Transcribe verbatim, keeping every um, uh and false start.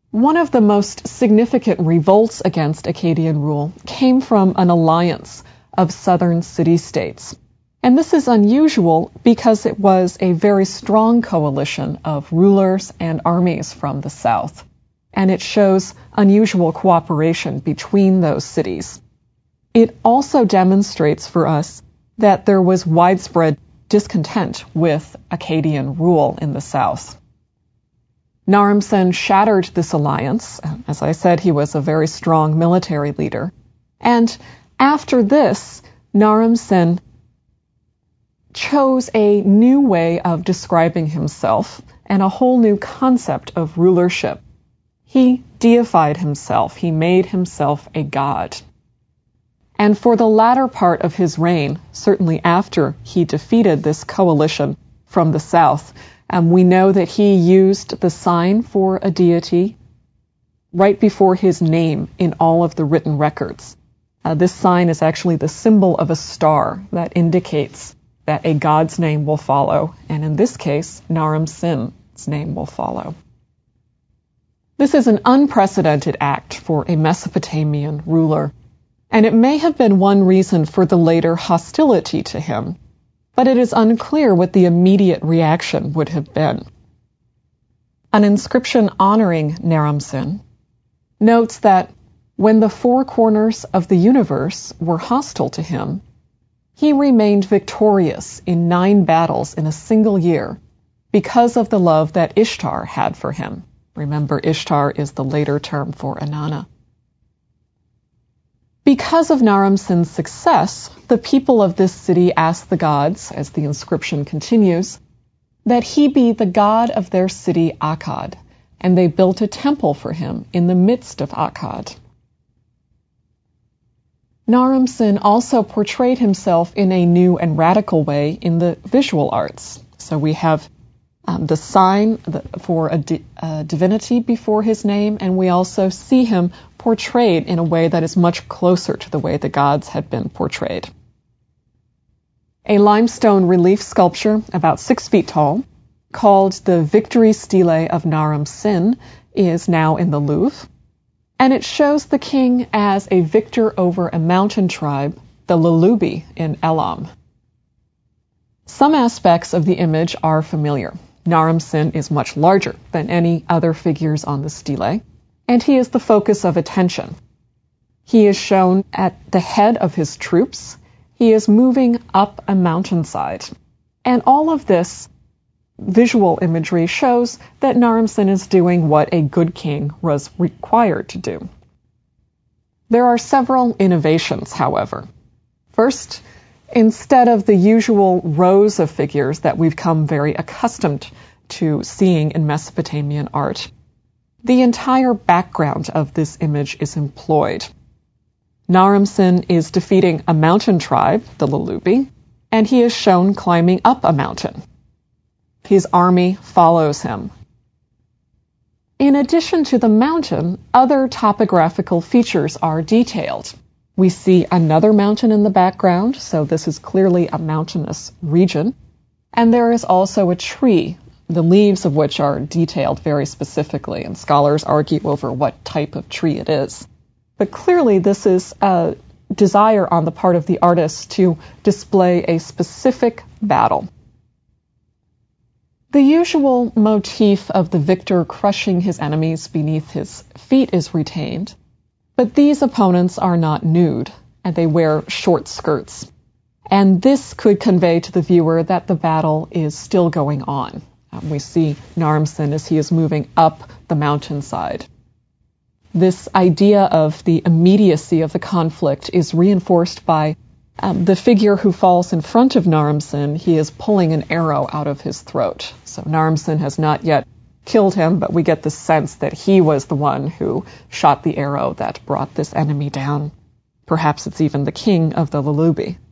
One of the most significant revolts against Akkadian rule came from an alliance of southern city-states. And this is unusual because it was a very strong coalition of rulers and armies from the south, and it shows unusual cooperation between those cities. It also demonstrates for us that there was widespread discontent with Akkadian rule in the south. Naram-Sin shattered this alliance. As I said, he was a very strong military leader. And after this, Naram-Sin chose a new way of describing himself and a whole new concept of rulership. He deified himself. He made himself a god. And for the latter part of his reign, certainly after he defeated this coalition from the south, um, we know that he used the sign for a deity right before his name in all of the written records. Uh, this sign is actually the symbol of a star that indicates that a god's name will follow, and in this case, Naram-Sin's name will follow. This is an unprecedented act for a Mesopotamian ruler, and it may have been one reason for the later hostility to him, but it is unclear what the immediate reaction would have been. An inscription honoring Naram-Sin notes that when the four corners of the universe were hostile to him, he remained victorious in nine battles in a single year because of the love that Ishtar had for him. Remember, Ishtar is the later term for Inanna. Because of Naram-Sin's success, the people of this city asked the gods, as the inscription continues, that he be the god of their city Akkad, and they built a temple for him in the midst of Akkad. Naram-Sin also portrayed himself in a new and radical way in the visual arts. So we have um, the sign for a, di- a divinity before his name, and we also see him portrayed in a way that is much closer to the way the gods had been portrayed. A limestone relief sculpture about six feet tall, called the Victory Stele of Naram-Sin, is now in the Louvre. And it shows the king as a victor over a mountain tribe, the Lulubi in Elam. Some aspects of the image are familiar. Naram-Sin is much larger than any other figures on the stele, and he is the focus of attention. He is shown at the head of his troops. He is moving up a mountainside. And all of this visual imagery shows that Naram-Sin is doing what a good king was required to do. There are several innovations, however. First, instead of the usual rows of figures that we've come very accustomed to seeing in Mesopotamian art, the entire background of this image is employed. Naram-Sin is defeating a mountain tribe, the Lulubi, and he is shown climbing up a mountain. His army follows him. In addition to the mountain, other topographical features are detailed. We see another mountain in the background, so this is clearly a mountainous region. And there is also a tree, the leaves of which are detailed very specifically, and scholars argue over what type of tree it is. But clearly this is a desire on the part of the artist to display a specific battle. The usual motif of the victor crushing his enemies beneath his feet is retained, but these opponents are not nude, and they wear short skirts. And this could convey to the viewer that the battle is still going on. Um, we see Naram-Sin as he is moving up the mountainside. This idea of the immediacy of the conflict is reinforced by Um, the figure who falls in front of Naram-Sin. He is pulling an arrow out of his throat. So Naram-Sin has not yet killed him, but we get the sense that he was the one who shot the arrow that brought this enemy down. Perhaps it's even the king of the Lulubi.